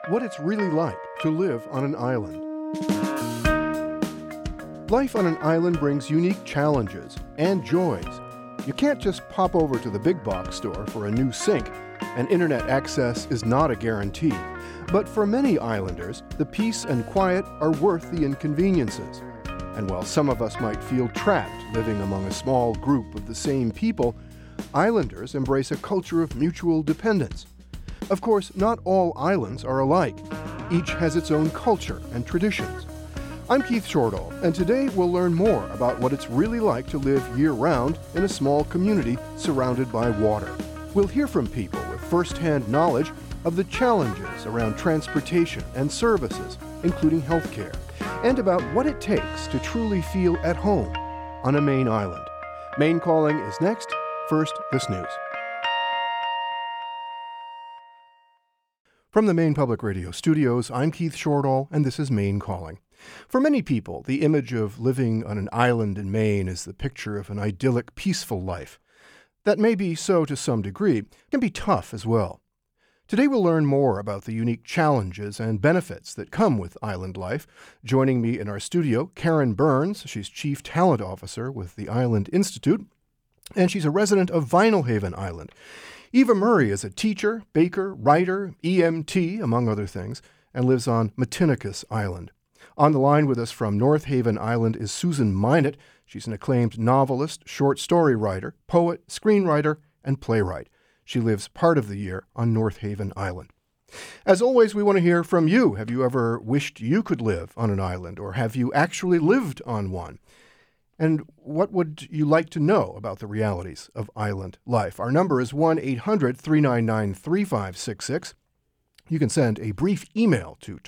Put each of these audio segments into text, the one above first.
what it's really like to live on an island. Life on an island brings unique challenges and joys. You can't just pop over to the big box store for a new sink, and internet access is not a guarantee. But for many islanders, the peace and quiet are worth the inconveniences. And while some of us might feel trapped living among a small group of the same people, islanders embrace a culture of mutual dependence. Of course, not all islands are alike. Each has its own culture and traditions. I'm Keith Shortall, and today we'll learn more about what it's really like to live year-round in a small community surrounded by water. We'll hear from people with first-hand knowledge of the challenges around transportation and services, including healthcare, and about what it takes to truly feel at home on a Maine island. Maine Calling is next. First, this news. From the Maine Public Radio studios, I'm Keith Shortall, and this is Maine Calling. For many people, the image of living on an island in Maine is the picture of an idyllic, peaceful life. That may be so to some degree. It can be tough as well. Today we'll learn more about the unique challenges and benefits that come with island life. Joining me in our studio, Karen Burns. She's Chief Talent Officer with the Island Institute, and she's a resident of Vinalhaven Island. Eva Murray is a teacher, baker, writer, EMT, among other things, and lives on Matinicus Island. On the line with us from North Haven Island is Susan Minot. She's an acclaimed novelist, short story writer, poet, screenwriter, and playwright. She lives part of the year on North Haven Island. As always, we want to hear from you. Have you ever wished you could live on an island, or have you actually lived on one? And what would you like to know about the realities of island life? Our number is 1-800-399-3566. You can send a brief email to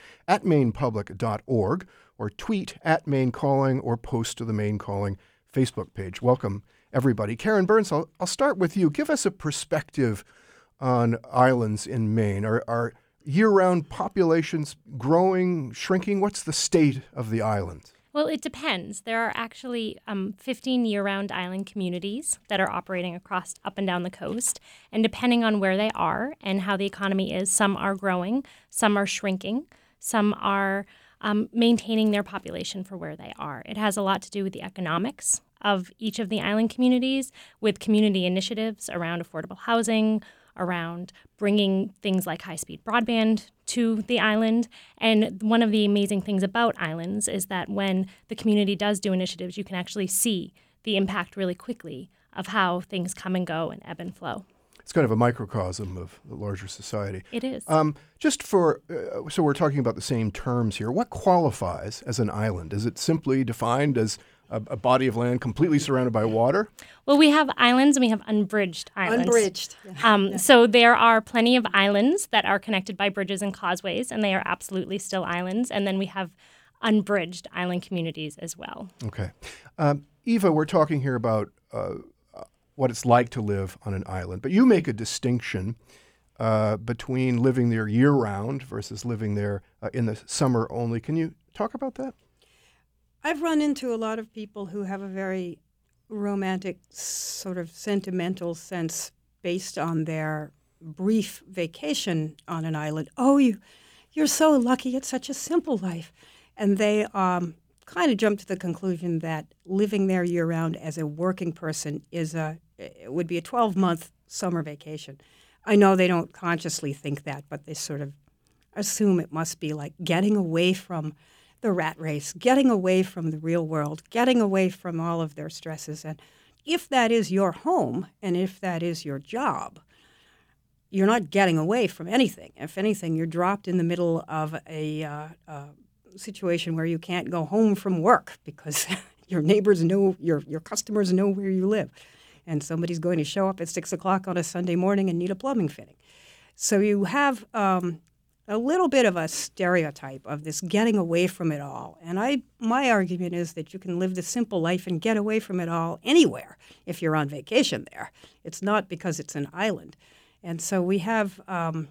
talk@mainepublic.org or tweet @MaineCalling or post to the Maine Calling Facebook page. Welcome, everybody. Karen Burns, I'll start with you. Give us a perspective on islands in Maine. Are year-round populations growing, shrinking? What's the state of the islands? Well, it depends. There are actually 15 year-round island communities that are operating across up and down the coast. And depending on where they are and how the economy is, some are growing, some are shrinking, some are maintaining their population for where they are. It has a lot to do with the economics of each of the island communities, with community initiatives around affordable housing, around bringing things like high-speed broadband to the island. And one of the amazing things about islands is that when the community does do initiatives, you can actually see the impact really quickly of how things come and go and ebb and flow. It's kind of a microcosm of the larger society. It is. Just for, so we're talking about the same terms here. What qualifies as an island? Is it simply defined as a body of land completely surrounded by water? Well, we have islands and we have unbridged islands. Unbridged. So there are plenty of islands that are connected by bridges and causeways, and they are absolutely still islands. And then we have unbridged island communities as well. Okay. Eva, we're talking here about what it's like to live on an island, but you make a distinction between living there year-round versus living there in the summer only. Can you talk about that? I've run into a lot of people who have a very romantic, sort of sentimental sense based on their brief vacation on an island. Oh, you're so lucky. It's such a simple life. And they kind of jump to the conclusion that living there year-round as a working person it would be a 12-month summer vacation. I know they don't consciously think that, but they sort of assume it must be like getting away from the rat race, getting away from the real world, getting away from all of their stresses. And if that is your home and if that is your job, you're not getting away from anything. If anything, you're dropped in the middle of a situation where you can't go home from work because your neighbors know, your customers know where you live. And somebody's going to show up at 6 o'clock on a Sunday morning and need a plumbing fitting. So you have a little bit of a stereotype of this getting away from it all. And my argument is that you can live the simple life and get away from it all anywhere if you're on vacation there. It's not because it's an island. And so we have a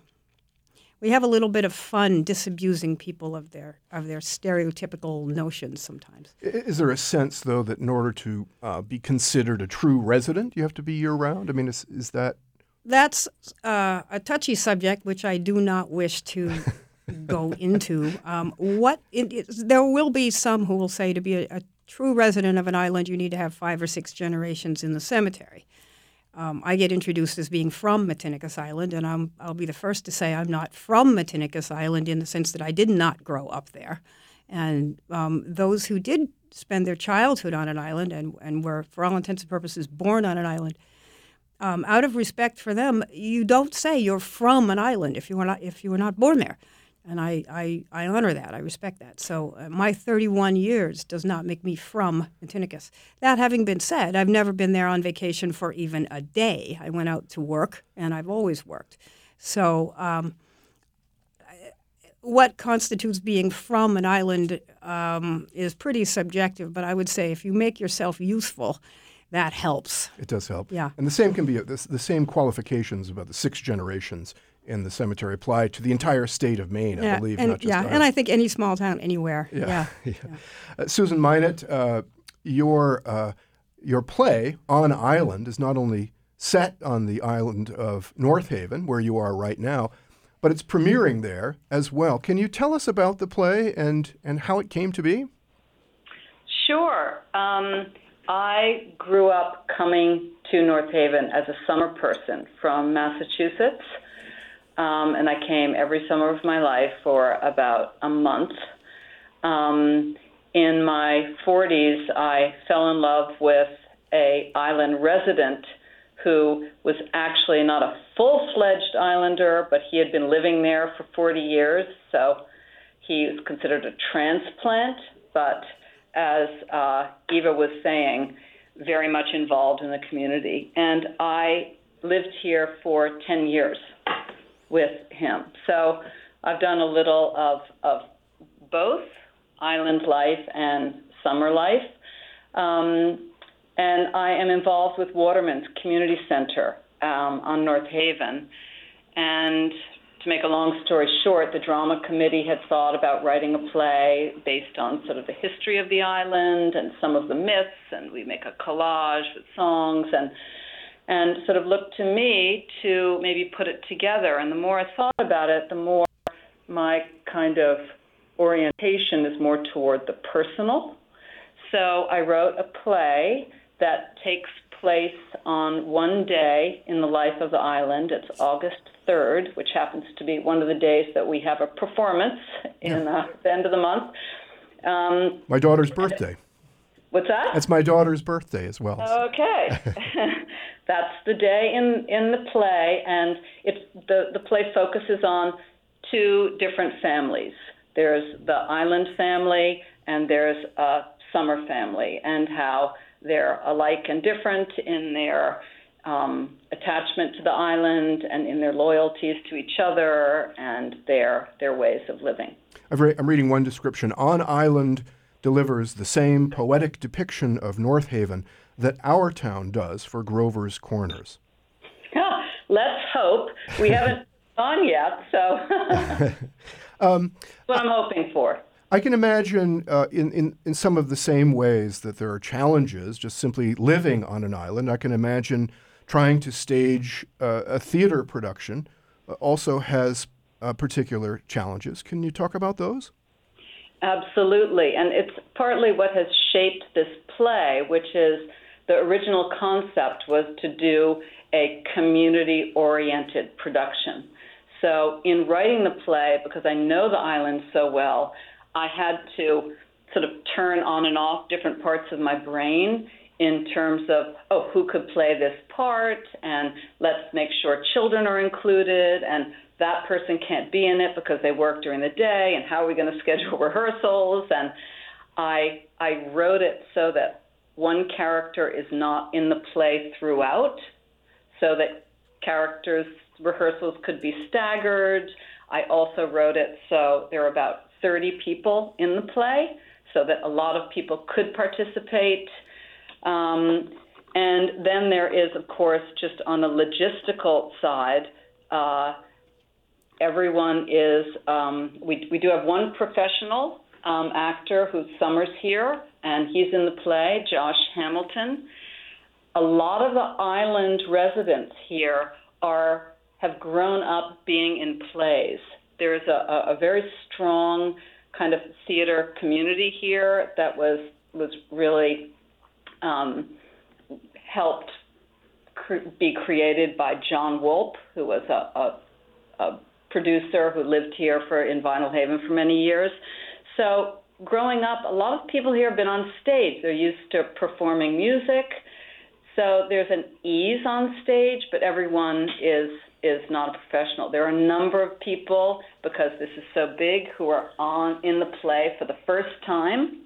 little bit of fun disabusing people of their stereotypical notions sometimes. Is there a sense, though, that in order to be considered a true resident, you have to be year-round? I mean, is that... That's a touchy subject, which I do not wish to go into. There will be some who will say to be a true resident of an island, you need to have 5 or 6 generations in the cemetery. I get introduced as being from Matinicus Island, and I'll be the first to say I'm not from Matinicus Island in the sense that I did not grow up there. And those who did spend their childhood on an island and were, for all intents and purposes, born on an island, out of respect for them, you don't say you're from an island if you were not born there. And I honor that. I respect that. So my 31 years does not make me from Matinicus. That having been said, I've never been there on vacation for even a day. I went out to work, and I've always worked. So what constitutes being from an island is pretty subjective, but I would say if you make yourself useful, that helps. It does help. Yeah. And the same can be, the same qualifications about the 6 generations in the cemetery apply to the entire state of Maine, I believe, not just Ireland. And I think any small town anywhere. Yeah. Susan Minot, your play On Island is not only set on the island of North Haven, where you are right now, but it's premiering there as well. Can you tell us about the play and how it came to be? Sure. I grew up coming to North Haven as a summer person from Massachusetts, and I came every summer of my life for about a month. In my 40s, I fell in love with an island resident who was actually not a full-fledged islander, but he had been living there for 40 years, so he was considered a transplant, but as Eva was saying, very much involved in the community. And I lived here for 10 years with him. So I've done a little of both island life and summer life. And I am involved with Waterman's Community Center on North Haven. And to make a long story short, the drama committee had thought about writing a play based on sort of the history of the island and some of the myths, and we make a collage with songs and sort of looked to me to maybe put it together. And the more I thought about it, the more my kind of orientation is more toward the personal. So I wrote a play that takes place on one day in the life of the island. It's August 3rd, which happens to be one of the days that we have a performance in the end of the month. My daughter's birthday. What's that? It's my daughter's birthday as well. Okay. That's the day in the play, and the play focuses on 2 different families. There's the island family and there's a summer family, and how they're alike and different in their attachment to the island and in their loyalties to each other and their ways of living. I'm reading one description. On Island delivers the same poetic depiction of North Haven that our town does for Grover's Corners. Let's hope. We haven't gone yet, so what I'm hoping for. I can imagine in some of the same ways that there are challenges just simply living on an island. I can imagine trying to stage a theater production also has particular challenges. Can you talk about those? Absolutely. And it's partly what has shaped this play, which is the original concept was to do a community-oriented production. So in writing the play, because I know the island so well, I had to sort of turn on and off different parts of my brain in terms of, who could play this part, and let's make sure children are included, and that person can't be in it because they work during the day, and how are we going to schedule rehearsals? And I wrote it so that one character is not in the play throughout, so that characters' rehearsals could be staggered. I also wrote it so there are about 30 people in the play, so that a lot of people could participate. And then there is, of course, just on the logistical side, everyone is, we do have one professional actor whose summers here, and he's in the play, Josh Hamilton. A lot of the island residents here have grown up being in plays. there's a very strong kind of theater community here that was really helped be created by John Wolpe, who was a producer who lived here in Vinyl Haven for many years. So growing up, a lot of people here have been on stage. They're used to performing music. So there's an ease on stage, but everyone is not a professional. There are a number of people, because this is so big, who are in the play for the first time.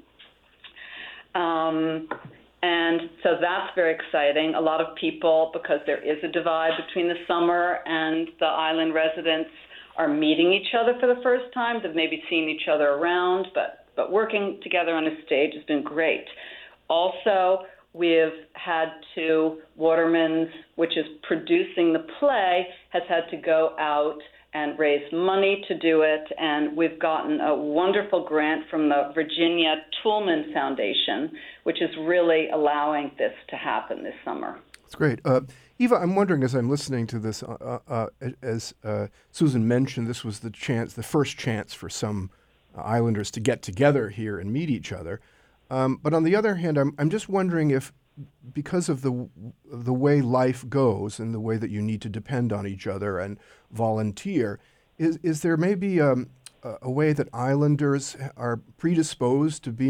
And so that's very exciting. A lot of people, because there is a divide between the summer and the island residents, are meeting each other for the first time. They've maybe seen each other around, but working together on a stage has been great. Also, we've had to, Waterman's, which is producing the play, has had to go out and raise money to do it, and we've gotten a wonderful grant from the Virginia Toolman Foundation, which is really allowing this to happen this summer. That's great. Eva, I'm wondering, as I'm listening to this, as Susan mentioned, this was the first chance for some islanders to get together here and meet each other. But on the other hand, I'm just wondering if, because of the way life goes and the way that you need to depend on each other and volunteer, is there maybe a way that islanders are predisposed to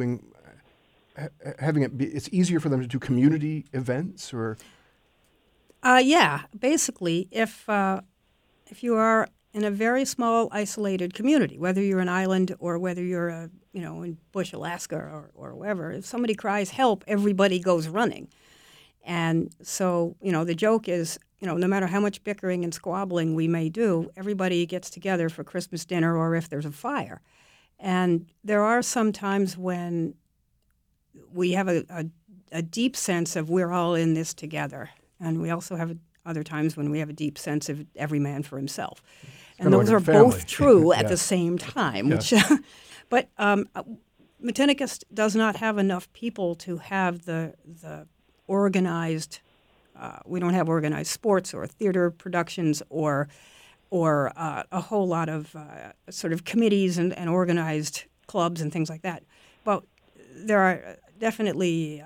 having it be, it's easier for them to do community events, or? Yeah, basically, if you are in a very small, isolated community, whether you're an island or whether you're in Bush, Alaska, or wherever, if somebody cries help, everybody goes running. And so, the joke is, no matter how much bickering and squabbling we may do, everybody gets together for Christmas dinner or if there's a fire. And there are some times when we have a deep sense of we're all in this together. And we also have other times when we have a deep sense of every man for himself. And those are both true at the same time. Which, but Matinicus does not have enough people to have the organized, we don't have organized sports or theater productions or a whole lot of sort of committees and organized clubs and things like that. But there are definitely,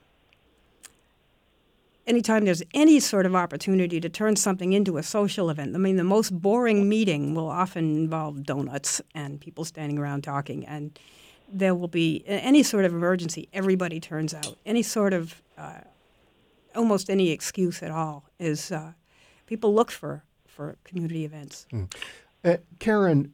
anytime there's any sort of opportunity to turn something into a social event, I mean, the most boring meeting will often involve donuts and people standing around talking, and there will be any sort of emergency, everybody turns out. Any sort of, almost any excuse at all is, people look for community events. Karen,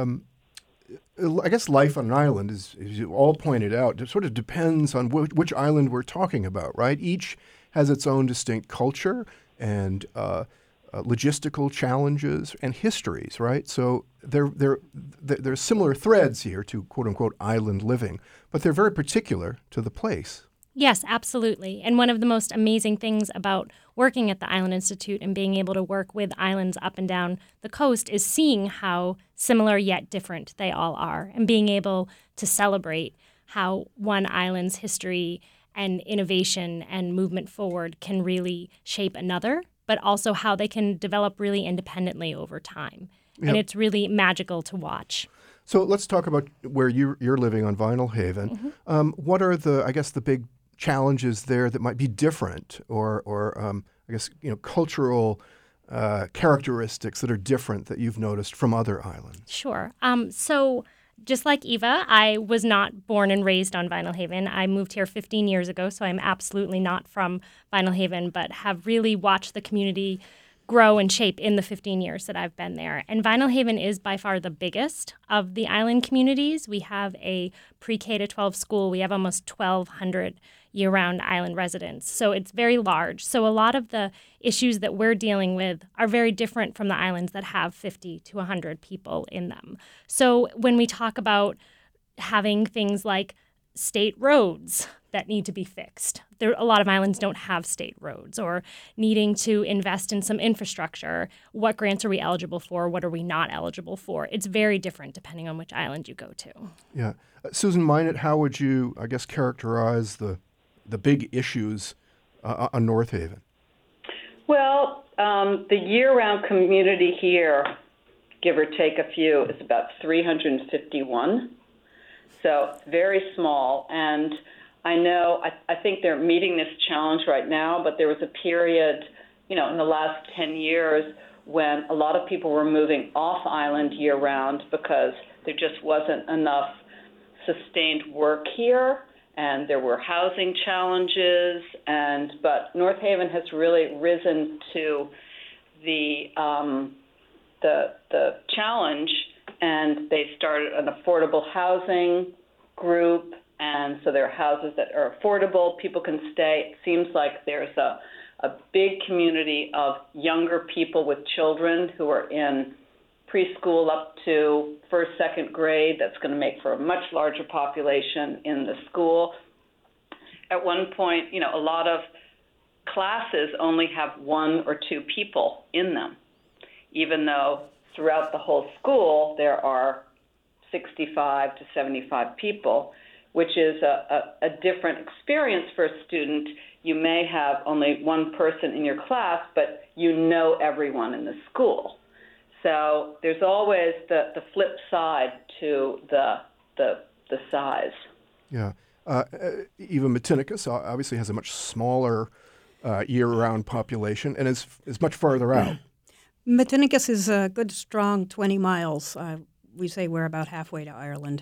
I guess life on an island, as you all pointed out, it sort of depends on which island we're talking about, right? Each has its own distinct culture and logistical challenges and histories, right? So there's similar threads here to quote-unquote island living, but they're very particular to the place. Yes, absolutely. And one of the most amazing things about working at the Island Institute and being able to work with islands up and down the coast is seeing how similar yet different they all are, and being able to celebrate how one island's history and innovation and movement forward can really shape another, but also how they can develop really independently over time. Yep. And it's really magical to watch. So let's talk about where you're living on Vinyl Haven. Mm-hmm. What are the big challenges there that might be different, or I guess cultural characteristics that are different that you've noticed from other islands? Sure. So just like Eva, I was not born and raised on Vinyl Haven. I moved here 15 years ago, so I'm absolutely not from Vinyl Haven, but have really watched the community grow and shape in the 15 years that I've been there. And Vinyl Haven is by far the biggest of the island communities. We have a pre-K to 12 school. We have almost 1,200 year-round island residents. So it's very large. So a lot of the issues that we're dealing with are very different from the islands that have 50 to 100 people in them. So when we talk about having things like state roads that need to be fixed, a lot of islands don't have state roads, or needing to invest in some infrastructure. What grants are we eligible for? What are we not eligible for? It's very different depending on which island you go to. Yeah. Susan Minot, how would you, I guess, characterize the big issues on North Haven? Well, the year-round community here give or take a few, is about 351. So very small. And I think they're meeting this challenge right now, but there was a period, in the last 10 years when a lot of people were moving off island year round because there just wasn't enough sustained work here, and there were housing challenges, but North Haven has really risen to the challenge, and they started an affordable housing group, and so there are houses that are affordable, people can stay. It seems like there's a big community of younger people with children who are in preschool up to first, second grade. That's going to make for a much larger population in the school. At one point, a lot of classes only have 1 or 2 people in them, even though throughout the whole school there are 65 to 75 people, which is a different experience for a student. You may have only one person in your class, but you know everyone in the school. So there's always the flip side to the size. Yeah. Even Matinicus obviously has a much smaller year-round population and is much farther out. Matinicus is a good, strong 20 miles. We say we're about halfway to Ireland.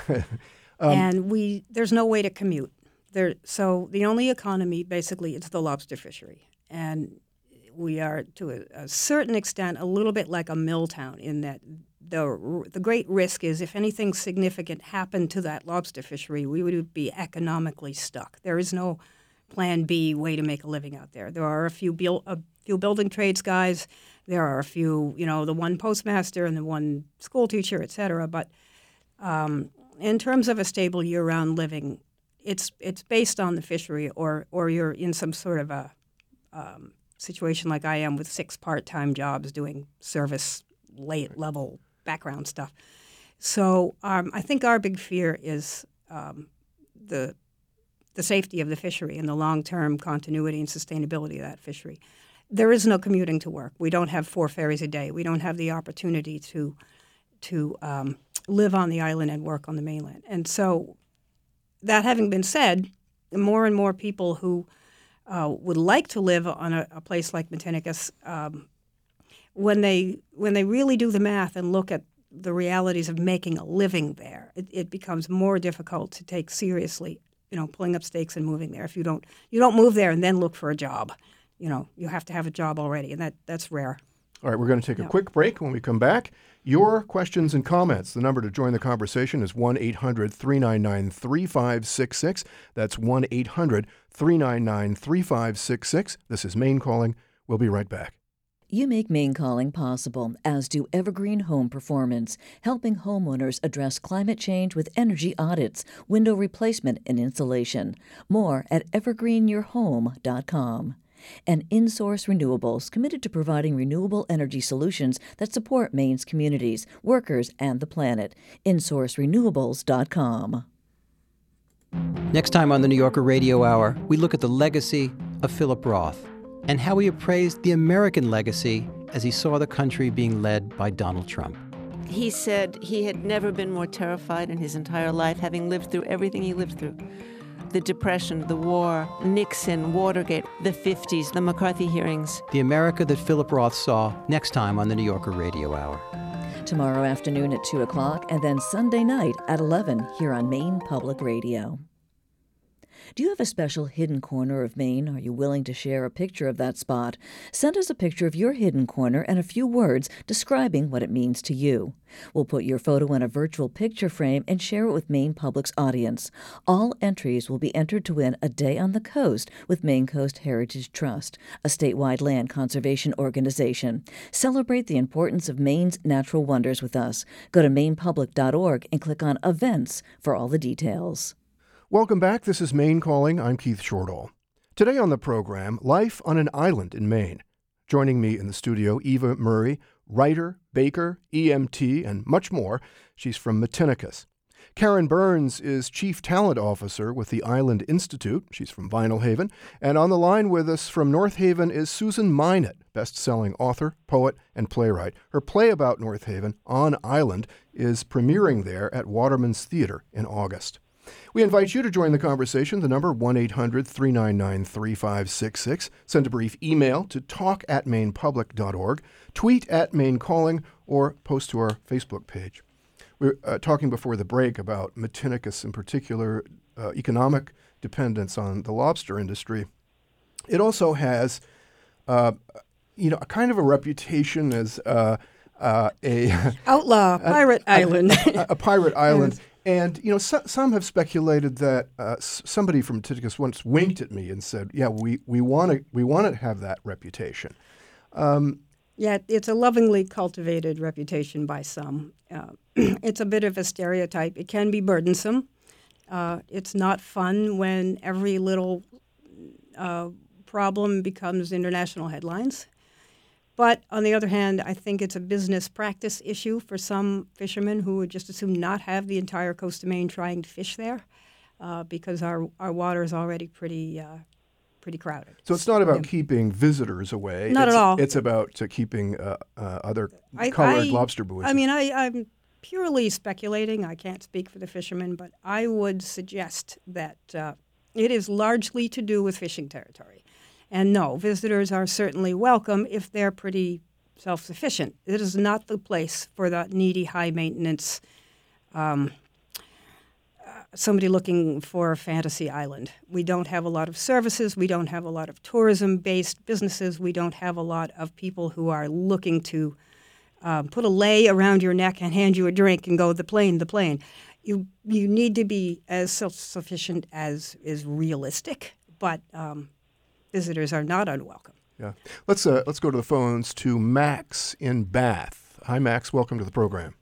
And there's no way to commute. So the only economy, basically, is the lobster fishery. And we are, to a certain extent, a little bit like a mill town in that the great risk is if anything significant happened to that lobster fishery, we would be economically stuck. There is no plan B way to make a living out there. There are a few building trades guys. There are a few, the one postmaster and the one school teacher, et cetera. But in terms of a stable year-round living, it's based on the fishery, or you're in some sort of a situation like I am with 6 part-time jobs doing service late-level background stuff. So I think our big fear is the safety of the fishery and the long-term continuity and sustainability of that fishery. There is no commuting to work. We don't have 4 ferries a day. We don't have the opportunity to live on the island and work on the mainland. And so that having been said, more and more people who would like to live on a place like Matinicus, when they really do the math and look at the realities of making a living there, it becomes more difficult to take seriously, pulling up stakes and moving there. If you don't move there and then look for a job, you have to have a job already, and that's rare. All right, we're going to take a quick break. When we come back, your questions and comments. The number to join the conversation is 1-800-399-3566. That's 1-800-399-3566. This is Maine Calling. We'll be right back. You make Maine Calling possible, as do Evergreen Home Performance, helping homeowners address climate change with energy audits, window replacement, and insulation. More at evergreenyourhome.com. And InSource Renewables, committed to providing renewable energy solutions that support Maine's communities, workers, and the planet. InSourceRenewables.com. Next time on the New Yorker Radio Hour, we look at the legacy of Philip Roth and how he appraised the American legacy as he saw the country being led by Donald Trump. He said he had never been more terrified in his entire life, having lived through everything he lived through. The Depression, the war, Nixon, Watergate, the 50s, the McCarthy hearings. The America that Philip Roth saw, next time on the New Yorker Radio Hour. Tomorrow afternoon at 2 o'clock and then Sunday night at 11 here on Maine Public Radio. Do you have a special hidden corner of Maine? Are you willing to share a picture of that spot? Send us a picture of your hidden corner and a few words describing what it means to you. We'll put your photo in a virtual picture frame and share it with Maine Public's audience. All entries will be entered to win a day on the coast with Maine Coast Heritage Trust, a statewide land conservation organization. Celebrate the importance of Maine's natural wonders with us. Go to mainepublic.org and click on Events for all the details. Welcome back. This is Maine Calling. I'm Keith Shortall. Today on the program, life on an island in Maine. Joining me in the studio, Eva Murray, writer, baker, EMT, and much more. She's from Matinicus. Karen Burns is Chief Talent Officer with the Island Institute. She's from Vinyl Haven. And on the line with us from North Haven is Susan Minot, best-selling author, poet, and playwright. Her play about North Haven, On Island, is premiering there at Waterman's Theater in August. We invite you to join the conversation. The number 1-800-399-3566. Send a brief email to talk@mainpublic.org, tweet at Maine Calling, or post to our Facebook page. We were talking before the break about Matinicus, in particular, economic dependence on the lobster industry. It also has, a kind of a reputation as a outlaw pirate island. A pirate island. Yes. And some have speculated that somebody from Matinicus once winked at me and said, "Yeah, we want to have that reputation." Yeah, it's a lovingly cultivated reputation by some. It's a bit of a stereotype. It can be burdensome. It's not fun when every little problem becomes international headlines. But on the other hand, I think it's a business practice issue for some fishermen who would just as soon not have the entire coast of Maine trying to fish there because our water is already pretty crowded. So it's not about keeping visitors away. Not at all. It's about keeping other colored lobster buoys. I mean, I'm purely speculating. I can't speak for the fishermen, but I would suggest that it is largely to do with fishing territory. And no, visitors are certainly welcome if they're pretty self-sufficient. It is not the place for the needy, high-maintenance somebody looking for a fantasy island. We don't have a lot of services. We don't have a lot of tourism-based businesses. We don't have a lot of people who are looking to put a lei around your neck and hand you a drink and go, the plane. You need to be as self-sufficient as is realistic, but visitors are not unwelcome. Yeah. Let's go to the phones to Max in Bath. Hi, Max. Welcome to the program.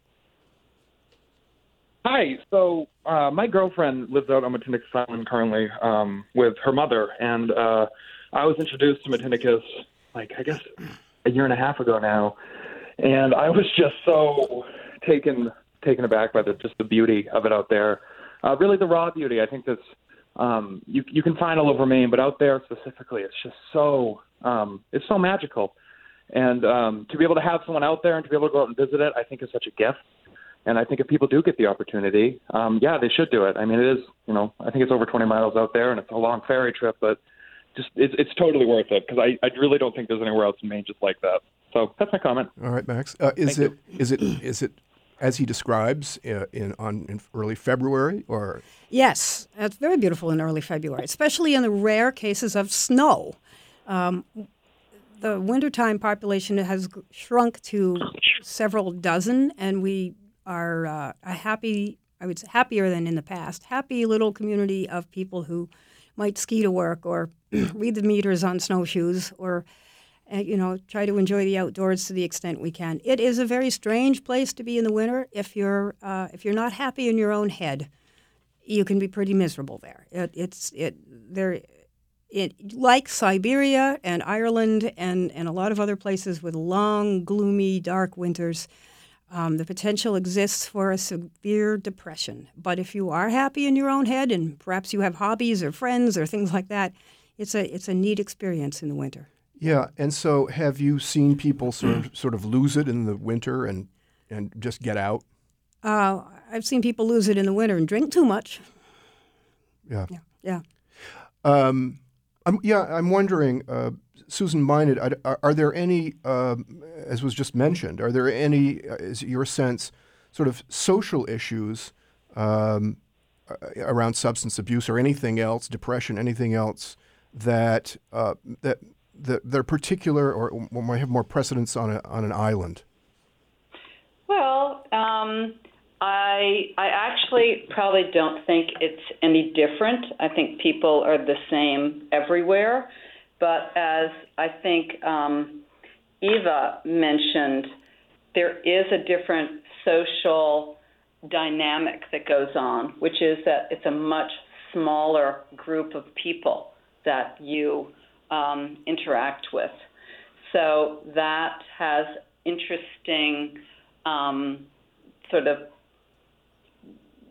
Hi. So my girlfriend lives out on Matinicus Island currently with her mother, and I was introduced to Matinicus, I guess, a year and a half ago now, and I was just so taken aback by just the beauty of it out there. Really, the raw beauty. I think that's you can find all over Maine, but out there specifically, it's just so it's so magical, and to be able to have someone out there and to be able to go out and visit it, I think is such a gift. And I think if people do get the opportunity, they should do it. I mean, it is, I think it's over 20 miles out there, and it's a long ferry trip, but just it's totally worth it because I really don't think there's anywhere else in Maine just like that. So that's my comment. All right, Max. Is it as he describes in early February or? Yes, it's very beautiful in early February, especially in the rare cases of snow. The wintertime population has shrunk to several dozen, and we are happier than in the past, happy little community of people who might ski to work or read the meters on snowshoes or, try to enjoy the outdoors to the extent we can. It is a very strange place to be in the winter. If you're not happy in your own head, you can be pretty miserable there. Like Siberia and Ireland and a lot of other places with long, gloomy, dark winters, the potential exists for a severe depression. But if you are happy in your own head and perhaps you have hobbies or friends or things like that, it's a neat experience in the winter. Yeah, and so have you seen people sort of lose it in the winter and just get out? I've seen people lose it in the winter and drink too much. Yeah. I'm wondering, Susan Minot, are there any, as was just mentioned, are there any, is your sense, sort of social issues around substance abuse or anything else, depression, anything else that they're particular or might have more precedence on an island? Well, I actually probably don't think it's any different. I think people are the same everywhere. But as I think Eva mentioned, there is a different social dynamic that goes on, which is that it's a much smaller group of people that you interact with. So that has interesting sort of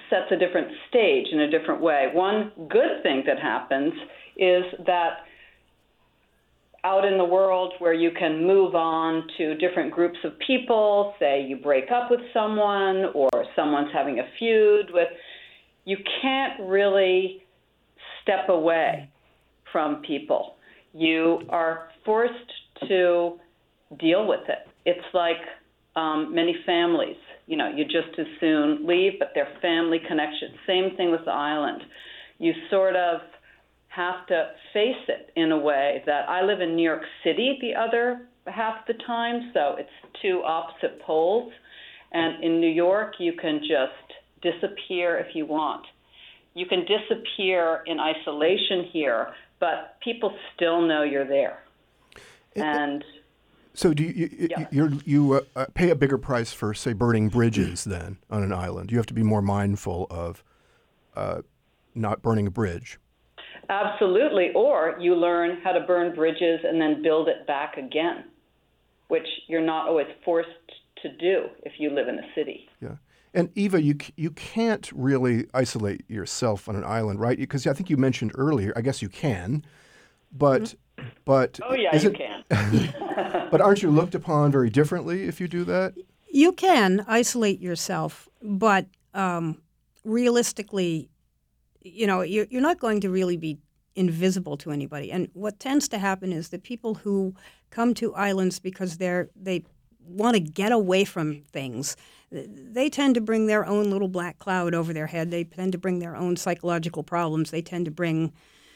sets a different stage in a different way. One good thing that happens is that out in the world where you can move on to different groups of people, say you break up with someone or someone's having a feud with, you can't really step away from people. You are forced to deal with it. It's like many families. You just as soon leave, but they're family connections. Same thing with the island. You sort of have to face it in a way that I live in New York City the other half the time, so it's two opposite poles. And in New York, you can just disappear if you want. You can disappear in isolation here, but people still know you're there. And so do you pay a bigger price for, say, burning bridges then on an island? You have to be more mindful of not burning a bridge. Absolutely. Or you learn how to burn bridges and then build it back again, which you're not always forced to do if you live in a city. Yeah. And Eva, you can't really isolate yourself on an island, right? Because I think you mentioned earlier, I guess you can, but oh yeah, you can. But aren't you looked upon very differently if you do that? You can isolate yourself, but realistically, you're not going to really be invisible to anybody. And what tends to happen is that people who come to islands because they want to get away from things, they tend to bring their own little black cloud over their head. They tend to bring their own psychological problems. They tend to bring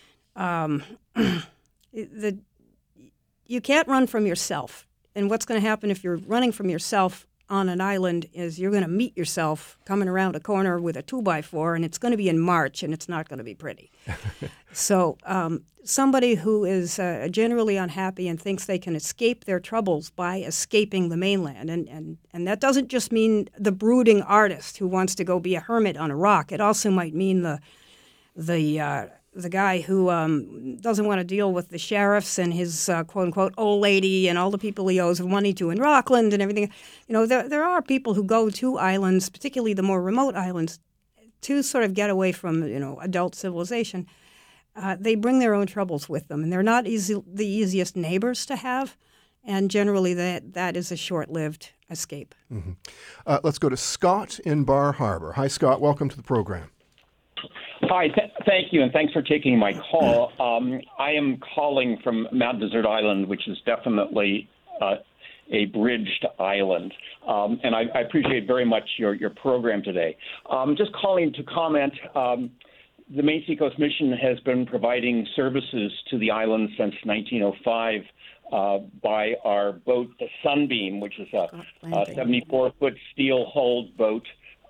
you can't run from yourself. And what's going to happen if you're running from yourself on an island is you're going to meet yourself coming around a corner with a 2x4, and it's going to be in March, and it's not going to be pretty. So somebody who is generally unhappy and thinks they can escape their troubles by escaping the mainland, and that doesn't just mean the brooding artist who wants to go be a hermit on a rock. It also might mean the guy who doesn't want to deal with the sheriffs and his quote-unquote old lady and all the people he owes money to in Rockland and everything. There are people who go to islands, particularly the more remote islands, to sort of get away from, adult civilization. They bring their own troubles with them, and they're not the easiest neighbors to have, and generally that is a short-lived escape. Mm-hmm. Let's go to Scott in Bar Harbor. Hi, Scott. Welcome to the program. Hi, thank you, and thanks for taking my call. I am calling from Mount Desert Island, which is definitely a bridged island, and I appreciate very much your program today. Just calling to comment, the Maine Seacoast Mission has been providing services to the island since 1905 by our boat, the Sunbeam, which is a 74-foot steel-hulled boat.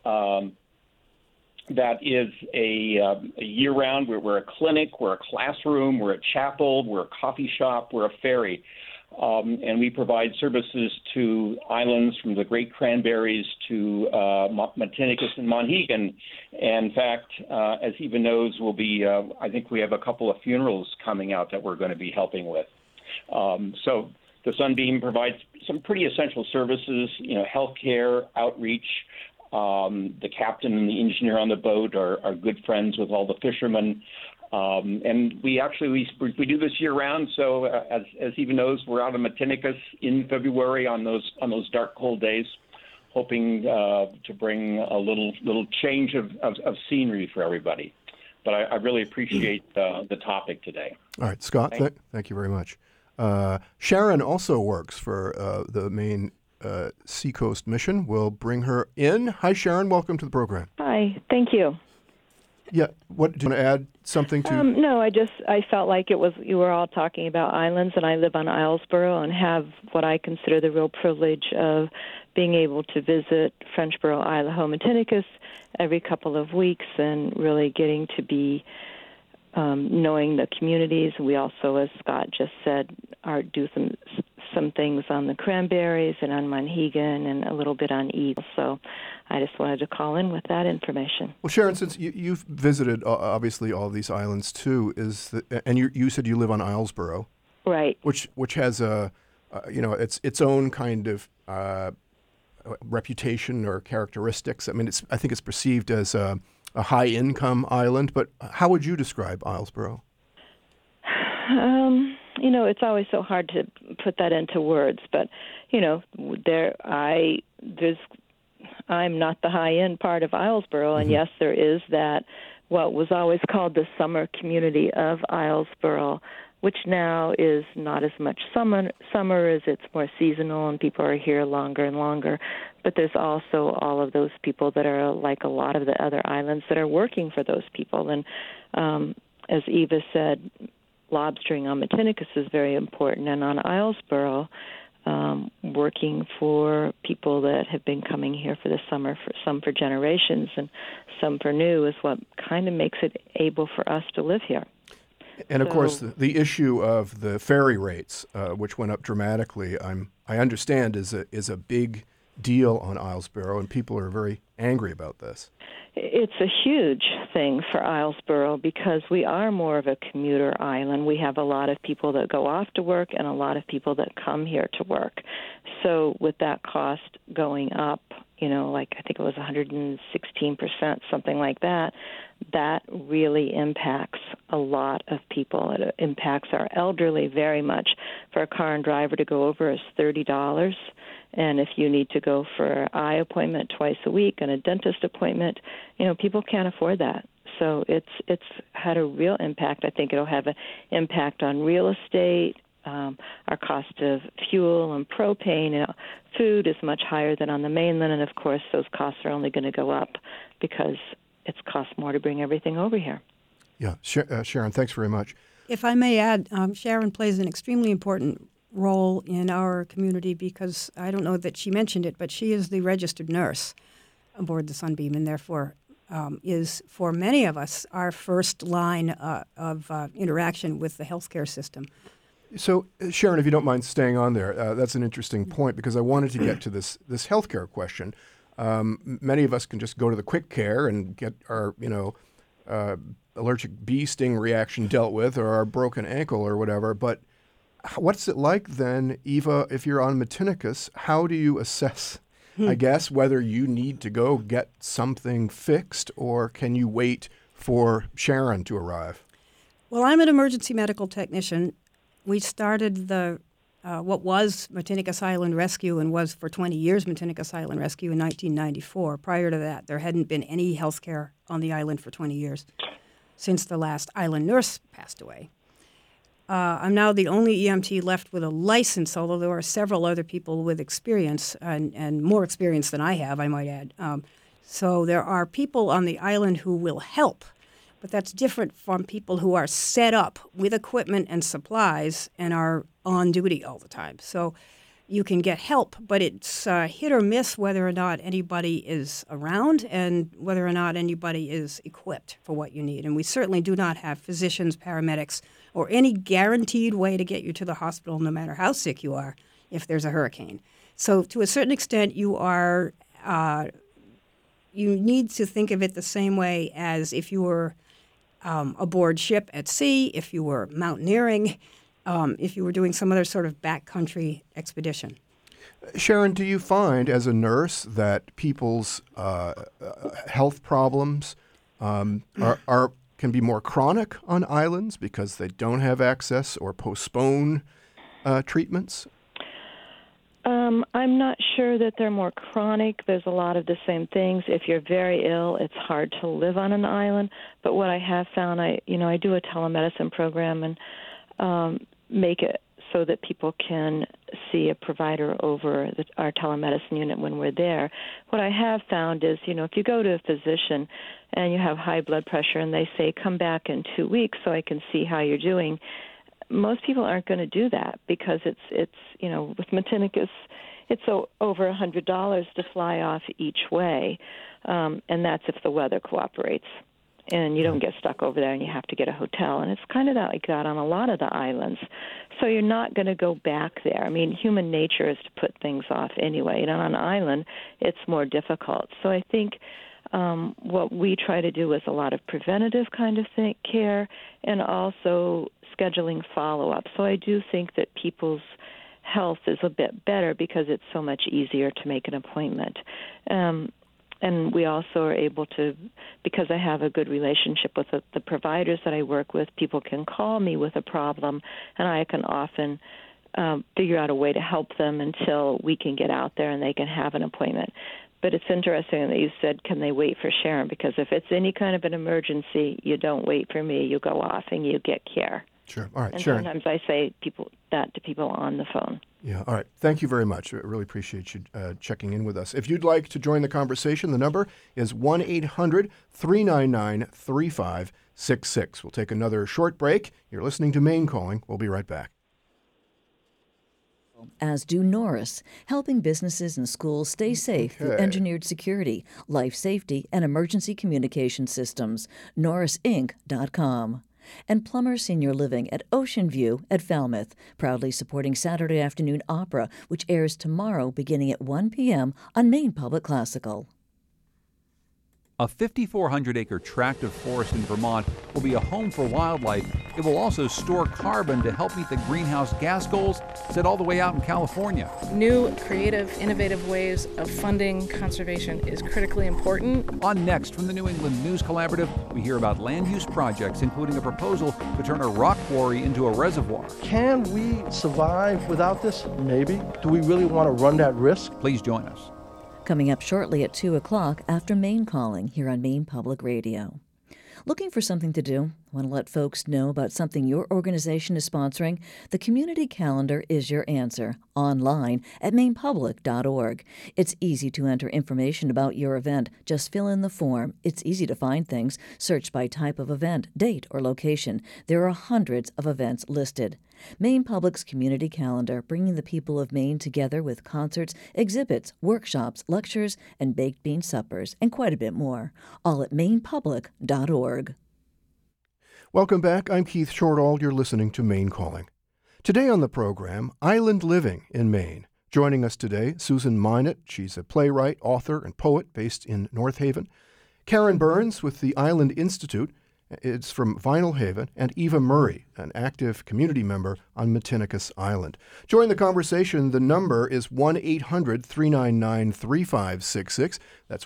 That is a year-round. We're a clinic, we're a classroom, we're a chapel, we're a coffee shop, we're a ferry. And we provide services to islands from the Great Cranberries to Matinicus and Monhegan. And in fact, as Eva knows, I think we have a couple of funerals coming out that we're going to be helping with. So the Sunbeam provides some pretty essential services, healthcare, outreach. The captain and the engineer on the boat are good friends with all the fishermen. And we do this year round. So as Eva knows, we're out of Matinicus in February on those dark, cold days, hoping to bring a little change of scenery for everybody. But I really appreciate the topic today. All right, Scott, thank you very much. Sharon also works for the Maine Seacoast Mission. We'll bring her in. Hi, Sharon. Welcome to the program. Hi. Thank you. Yeah. What do you want to add something to? No, I felt like you were all talking about islands, and I live on Islesboro and have what I consider the real privilege of being able to visit Frenchboro, Idaho, Matinicus every couple of weeks and really getting to be knowing the communities. We also, as Scott just said, do some things on the Cranberries and on Monhegan and a little bit on Eagle. So I just wanted to call in with that information. Well, Sharon, since you've visited obviously all of these islands too, and you said you live on Islesboro, right? Which has its own kind of reputation or characteristics. I mean, I think it's perceived as a high-income island, but how would you describe Islesboro? It's always so hard to put that into words, but I'm not the high-end part of Islesboro, and yes, there is that what was always called the summer community of Islesboro, which now is not as much summer as it's more seasonal and people are here longer and longer. But there's also all of those people that are like a lot of the other islands that are working for those people. And as Eva said, lobstering on Matinicus is very important. And on Islesboro, working for people that have been coming here for the summer, for some for generations and some for new, is what kind of makes it able for us to live here. And of course, the issue of the ferry rates, which went up dramatically, I understand is a big deal on Islesboro, and people are very angry about this. It's a huge thing for Islesboro because we are more of a commuter island. We have a lot of people that go off to work and a lot of people that come here to work. So with that cost going up, like I think it was 116%, something like that, that really impacts a lot of people. It impacts our elderly very much. For a car and driver to go over is $30. And if you need to go for an eye appointment twice a week and a dentist appointment, people can't afford that. So it's had a real impact. I think it'll have an impact on real estate. Our cost of fuel and propane, food is much higher than on the mainland, and of course those costs are only going to go up because it's cost more to bring everything over here. Yeah, Sharon, thanks very much. If I may add, Sharon plays an extremely important role in our community because I don't know that she mentioned it, but she is the registered nurse aboard the Sunbeam, and therefore is, for many of us, our first line of interaction with the healthcare system. So, Sharon, if you don't mind staying on there, that's an interesting point because I wanted to get to this healthcare question. Many of us can just go to the quick care and get our, allergic bee sting reaction dealt with or our broken ankle or whatever. But what's it like then, Eva, if you're on Matinicus? How do you assess, I guess, whether you need to go get something fixed or can you wait for Sharon to arrive? Well, I'm an emergency medical technician. We started what was Matinicus Island Rescue and was for 20 years Matinicus Island Rescue in 1994. Prior to that, there hadn't been any health care on the island for 20 years since the last island nurse passed away. I'm now the only EMT left with a license, although there are several other people with experience and more experience than I have, I might add. So there are people on the island who will help. But that's different from people who are set up with equipment and supplies and are on duty all the time. So you can get help, but it's hit or miss whether or not anybody is around and whether or not anybody is equipped for what you need. And we certainly do not have physicians, paramedics, or any guaranteed way to get you to the hospital no matter how sick you are if there's a hurricane. So to a certain extent, you need to think of it the same way as if you were aboard ship at sea, if you were mountaineering, if you were doing some other sort of backcountry expedition. Sharon, do you find as a nurse that people's health problems can be more chronic on islands because they don't have access or postpone treatments? I'm not sure that they're more chronic. There's a lot of the same things. If you're very ill, it's hard to live on an island. But what I have found, I do a telemedicine program and make it so that people can see a provider over our telemedicine unit when we're there. What I have found is, if you go to a physician and you have high blood pressure and they say, come back in 2 weeks so I can see how you're doing, most people aren't going to do that because it's with Matinicus, it's over $100 to fly off each way, and that's if the weather cooperates and you don't get stuck over there and you have to get a hotel. And it's kind of like that on a lot of the islands. So you're not going to go back there. I mean, human nature is to put things off anyway. And on an island, it's more difficult. So I think what we try to do is a lot of preventative kind of care and also scheduling follow-up. So I do think that people's health is a bit better because it's so much easier to make an appointment. And we also are able to, because I have a good relationship with the providers that I work with, people can call me with a problem, and I can often figure out a way to help them until we can get out there and they can have an appointment. But it's interesting that you said, can they wait for Sharon? Because if it's any kind of an emergency, you don't wait for me. You go off and you get care. Sure. All right, and Sharon. Sometimes I say that to people on the phone. Yeah, all right. Thank you very much. I really appreciate you checking in with us. If you'd like to join the conversation, the number is 1-800-399-3566. We'll take another short break. You're listening to Maine Calling. We'll be right back. As do Norris, helping businesses and schools stay safe through engineered security, life safety, and emergency communication systems. NorrisInc.com. And Plummer Senior Living at Ocean View at Falmouth, proudly supporting Saturday Afternoon Opera, which airs tomorrow beginning at 1 p.m. on Maine Public Classical. A 5,400-acre tract of forest in Vermont will be a home for wildlife. It will also store carbon to help meet the greenhouse gas goals set all the way out in California. New, creative, innovative ways of funding conservation is critically important. On Next from the New England News Collaborative, we hear about land use projects, including a proposal to turn a rock quarry into a reservoir. Can we survive without this? Maybe. Do we really want to run that risk? Please join us. Coming up shortly at 2 o'clock after Maine Calling here on Maine Public Radio. Looking for something to do? Want to let folks know about something your organization is sponsoring? The Community Calendar is your answer, online at mainepublic.org. It's easy to enter information about your event. Just fill in the form. It's easy to find things. Search by type of event, date, or location. There are hundreds of events listed. Maine Public's Community Calendar, bringing the people of Maine together with concerts, exhibits, workshops, lectures, and baked bean suppers, and quite a bit more. All at mainepublic.org. Welcome back. I'm Keith Shortall. You're listening to Maine Calling. Today on the program, Island Living in Maine. Joining us today, Susan Minot. She's a playwright, author, and poet based in North Haven. Karen Burns with the Island Institute. It's from Vinyl Haven, and Eva Murray, an active community member on Matinicus Island. Join the conversation. The number is 1-800-399-3566. That's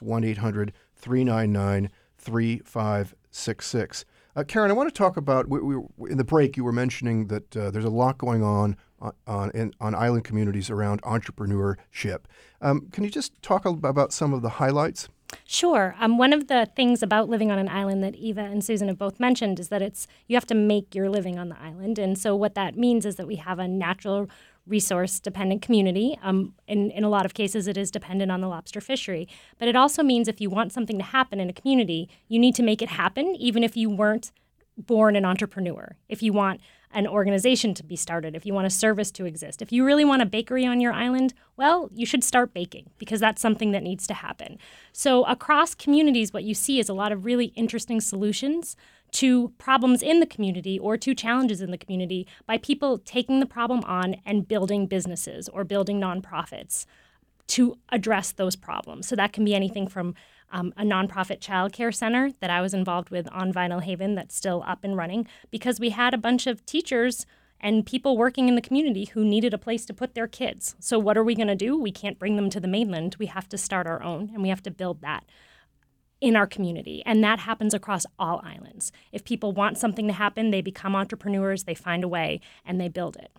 1-800-399-3566. Karen, I want to talk about, in the break you were mentioning that there's a lot going on island communities around entrepreneurship. Can you just talk about some of the highlights? Sure. One of the things about living on an island that Eva and Susan have both mentioned is that you have to make your living on the island. And so what that means is that we have a natural resource-dependent community. In a lot of cases, it is dependent on the lobster fishery. But it also means if you want something to happen in a community, you need to make it happen, even if you weren't born an entrepreneur. If you want an organization to be started, if you want a service to exist, if you really want a bakery on your island, well, you should start baking because that's something that needs to happen. So across communities, what you see is a lot of really interesting solutions to problems in the community or to challenges in the community by people taking the problem on and building businesses or building nonprofits to address those problems. So that can be anything from a nonprofit childcare center that I was involved with on Vinyl Haven that's still up and running because we had a bunch of teachers and people working in the community who needed a place to put their kids. So what are we going to do? We can't bring them to the mainland. We have to start our own, and we have to build that in our community. And that happens across all islands. If people want something to happen, they become entrepreneurs, they find a way, and they build it.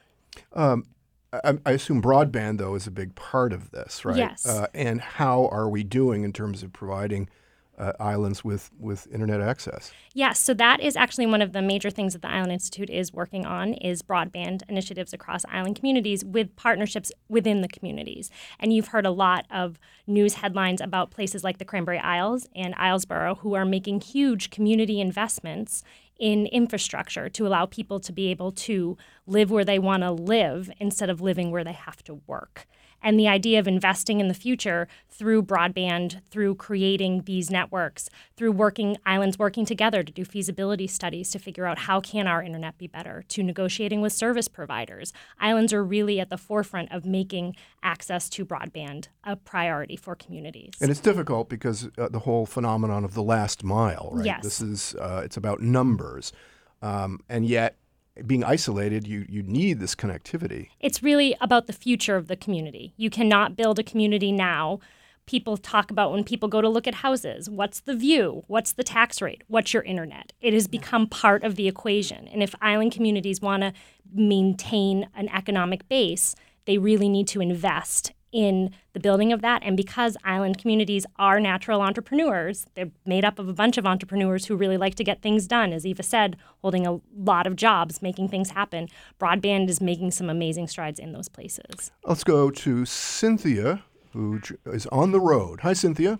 I assume broadband, though, is a big part of this, right? Yes. And how are we doing in terms of providing islands with internet access? Yes, so that is actually one of the major things that the Island Institute is working on is broadband initiatives across island communities with partnerships within the communities. And you've heard a lot of news headlines about places like the Cranberry Isles and Islesboro who are making huge community investments in infrastructure to allow people to be able to live where they want to live instead of living where they have to work. And the idea of investing in the future through broadband, through creating these networks, through islands working together to do feasibility studies to figure out how can our internet be better, to negotiating with service providers. Islands are really at the forefront of making access to broadband a priority for communities. And it's difficult because the whole phenomenon of the last mile, right? Yes. This is, it's about numbers. And yet, being isolated, you need this connectivity. It's really about the future of the community. You cannot build a community now people talk about when people go to look at houses. What's the view? What's the tax rate? What's your internet? It has become part of the equation. And if island communities want to maintain an economic base, they really need to invest in the building of that. And because island communities are natural entrepreneurs, they're made up of a bunch of entrepreneurs who really like to get things done, as Eva said, holding a lot of jobs, making things happen. Broadband is making some amazing strides in those places. Let's go to Cynthia, who is on the road. Hi, Cynthia.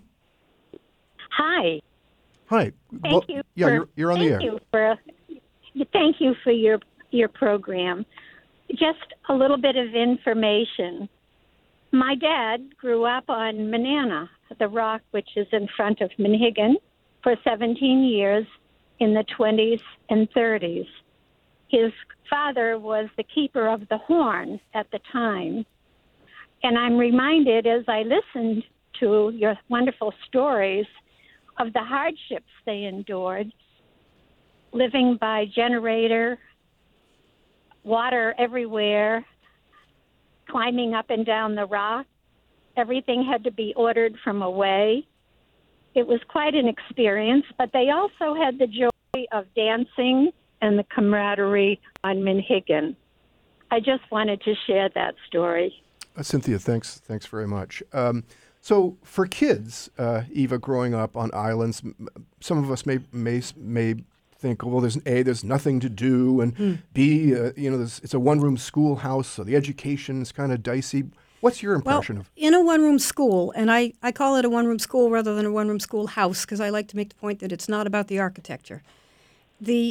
Hi. Hi. Thank you. Yeah, you're on the air. Thank you for your program. Just a little bit of information. My dad grew up on Manana, the rock which is in front of Manhigan, for 17 years in the 20s and 30s. His father was the keeper of the horn at the time. And I'm reminded as I listened to your wonderful stories of the hardships they endured, living by generator, water everywhere, climbing up and down the rock. Everything had to be ordered from away. It was quite an experience, but they also had the joy of dancing and the camaraderie on Manhigan. I just wanted to share that story. Cynthia, thanks very much. So for kids, Eva, growing up on islands, some of us may think, well, there's nothing to do, and B, it's a one-room schoolhouse, so the education is kind of dicey. What's your impression of? In a one-room school, and I call it a one-room school rather than a one-room schoolhouse because I like to make the point that it's not about the architecture. The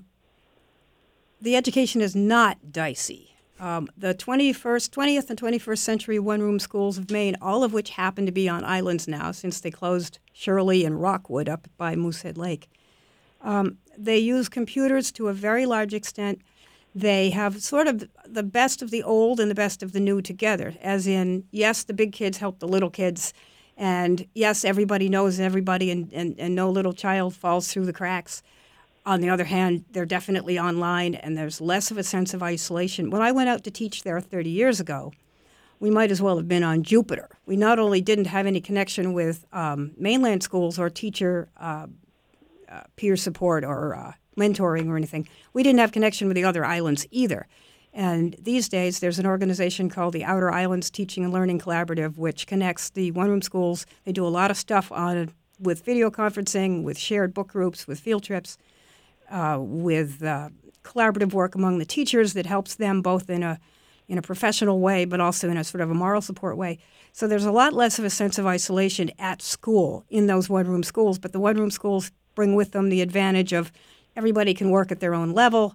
education is not dicey. The 20th and 21st century one-room schools of Maine, all of which happen to be on islands now since they closed Shirley and Rockwood up by Moosehead Lake. They use computers to a very large extent. They have sort of the best of the old and the best of the new together, as in, yes, the big kids help the little kids, and yes, everybody knows everybody, and no little child falls through the cracks. On the other hand, they're definitely online, and there's less of a sense of isolation. When I went out to teach there 30 years ago, we might as well have been on Jupiter. We not only didn't have any connection with mainland schools or teacher peer support or mentoring or anything, we didn't have connection with the other islands either. And these days, there's an organization called the Outer Islands Teaching and Learning Collaborative, which connects the one-room schools. They do a lot of stuff with video conferencing, with shared book groups, with field trips, with collaborative work among the teachers that helps them both in a professional way, but also in a sort of a moral support way. So there's a lot less of a sense of isolation at school in those one-room schools, but the one-room schools bring with them the advantage of everybody can work at their own level.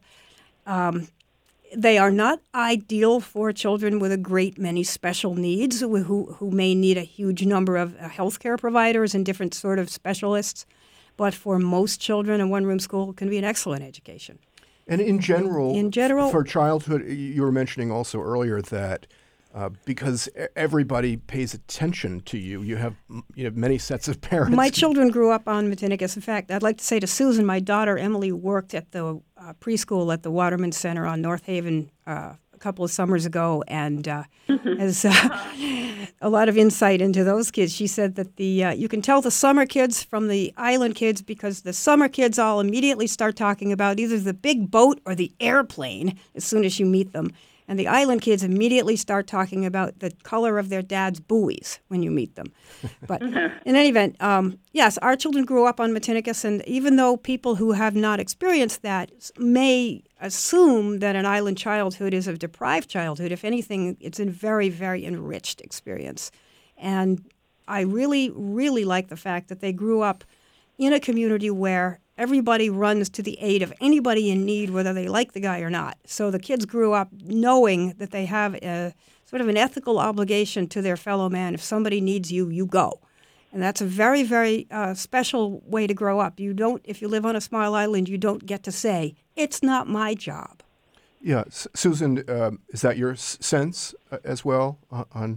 They are not ideal for children with a great many special needs who may need a huge number of healthcare providers and different sort of specialists. But for most children, a one-room school can be an excellent education. And in general, for childhood, you were mentioning also earlier that because everybody pays attention to you, you have many sets of parents. My children grew up on Matinicus. In fact, I'd like to say to Susan, my daughter Emily worked at the preschool at the Waterman Center on North Haven a couple of summers ago, and has a lot of insight into those kids. She said that you can tell the summer kids from the island kids because the summer kids all immediately start talking about either the big boat or the airplane as soon as you meet them. And the island kids immediately start talking about the color of their dad's buoys when you meet them. But in any event, yes, our children grew up on Matinicus, and even though people who have not experienced that may assume that an island childhood is a deprived childhood, if anything, it's a very, very enriched experience. And I really, really like the fact that they grew up in a community where everybody runs to the aid of anybody in need, whether they like the guy or not. So the kids grew up knowing that they have a sort of an ethical obligation to their fellow man. If somebody needs you, you go. And that's a very, very special way to grow up. You don't, if you live on a small island, you don't get to say, it's not my job. Yeah. Susan, is that your sense as well on?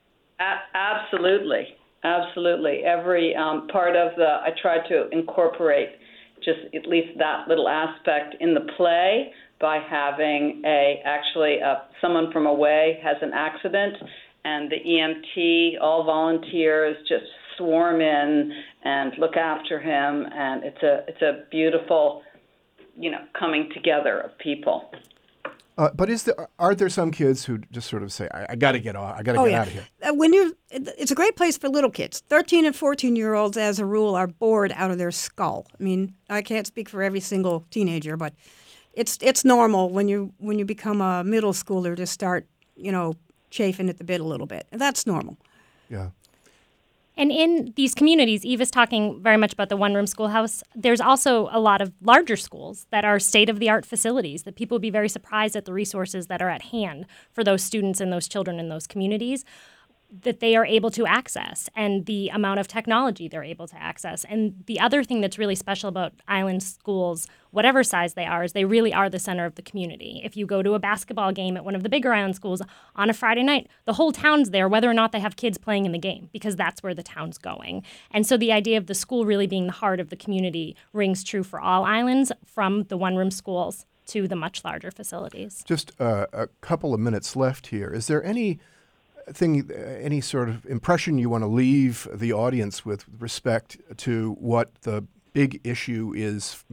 Absolutely. Absolutely. Every part of I tried to incorporate just at least that little aspect in the play by having someone from away has an accident, and the EMT, all volunteers, just swarm in and look after him, and it's a beautiful, coming together of people. But are there some kids who just sort of say, I got to get off, I got to get out of here? It's a great place for little kids. 13 and 14-year-olds, as a rule, are bored out of their skull. I mean, I can't speak for every single teenager, but it's normal when you become a middle schooler to start, chafing at the bit a little bit. And that's normal. Yeah. And in these communities, Eva's talking very much about the one-room schoolhouse. There's also a lot of larger schools that are state-of-the-art facilities that people would be very surprised at the resources that are at hand for those students and those children in those communities that they are able to access, and the amount of technology they're able to access. And the other thing that's really special about island schools, whatever size they are, is they really are the center of the community. If you go to a basketball game at one of the bigger island schools on a Friday night, the whole town's there, whether or not they have kids playing in the game, because that's where the town's going. And so the idea of the school really being the heart of the community rings true for all islands, from the one-room schools to the much larger facilities. Just a couple of minutes left here. Is there any sort of impression you want to leave the audience with respect to what the biggest issue is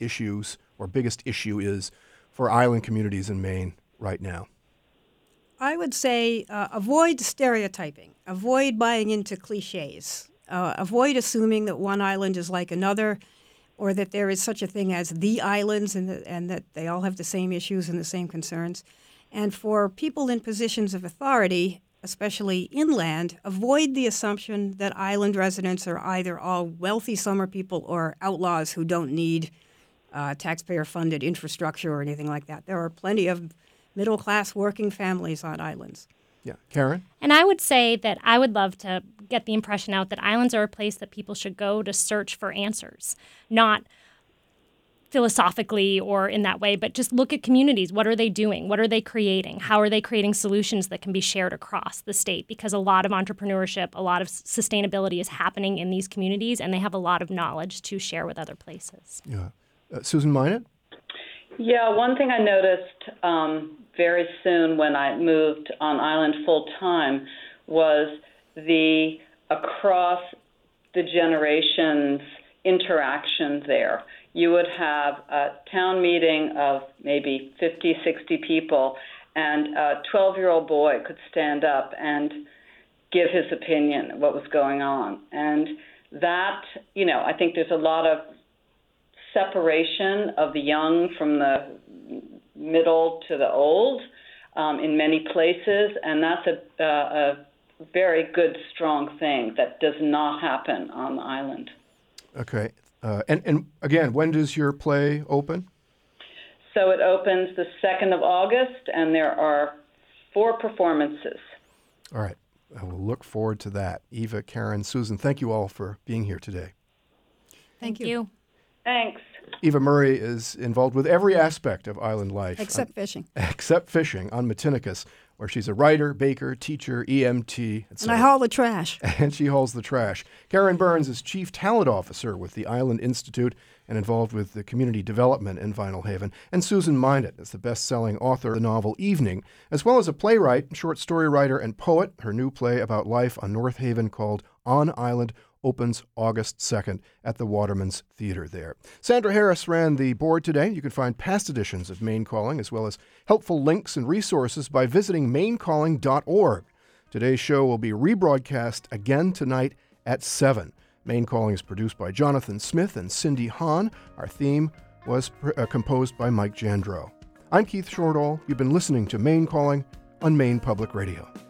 for island communities in Maine right now? I would say avoid stereotyping, avoid buying into cliches, avoid assuming that one island is like another, or that there is such a thing as the islands and that they all have the same issues and the same concerns. And for people in positions of authority, especially inland, avoid the assumption that island residents are either all wealthy summer people or outlaws who don't need taxpayer-funded infrastructure or anything like that. There are plenty of middle-class working families on islands. Yeah. Karen? And I would say that I would love to get the impression out that islands are a place that people should go to search for answers, not philosophically or in that way, but just look at communities. What are they doing? What are they creating? How are they creating solutions that can be shared across the state? Because a lot of entrepreneurship, a lot of sustainability is happening in these communities, and they have a lot of knowledge to share with other places. Yeah. Susan Minot? Yeah, one thing I noticed very soon when I moved on island full-time was the across the generations interaction there. You would have a town meeting of maybe 50, 60 people, and a 12-year-old boy could stand up and give his opinion, what was going on. And that, I think there's a lot of separation of the young from the middle to the old in many places, and that's a very good, strong thing that does not happen on the island. Okay. And again, when does your play open? So it opens the 2nd of August, and there are 4 performances. All right. I will look forward to that. Eva, Karen, Susan, thank you all for being here today. Thank you. Thanks. Eva Murray is involved with every aspect of island life. Except fishing. Except fishing on Matinicus, where she's a writer, baker, teacher, EMT, etc. And I haul the trash. And she hauls the trash. Karen Burns is Chief Talent Officer with the Island Institute and involved with the community development in Vinyl Haven. And Susan Minot is the best-selling author of the novel Evening, as well as a playwright, short story writer, and poet. Her new play about life on North Haven called On Island opens August 2nd at the Waterman's Theater there. Sandra Harris ran the board today. You can find past editions of Maine Calling, as well as helpful links and resources by visiting mainecalling.org. Today's show will be rebroadcast again tonight at 7. Maine Calling is produced by Jonathan Smith and Cindy Hahn. Our theme was composed by Mike Jandreau. I'm Keith Shortall. You've been listening to Maine Calling on Maine Public Radio.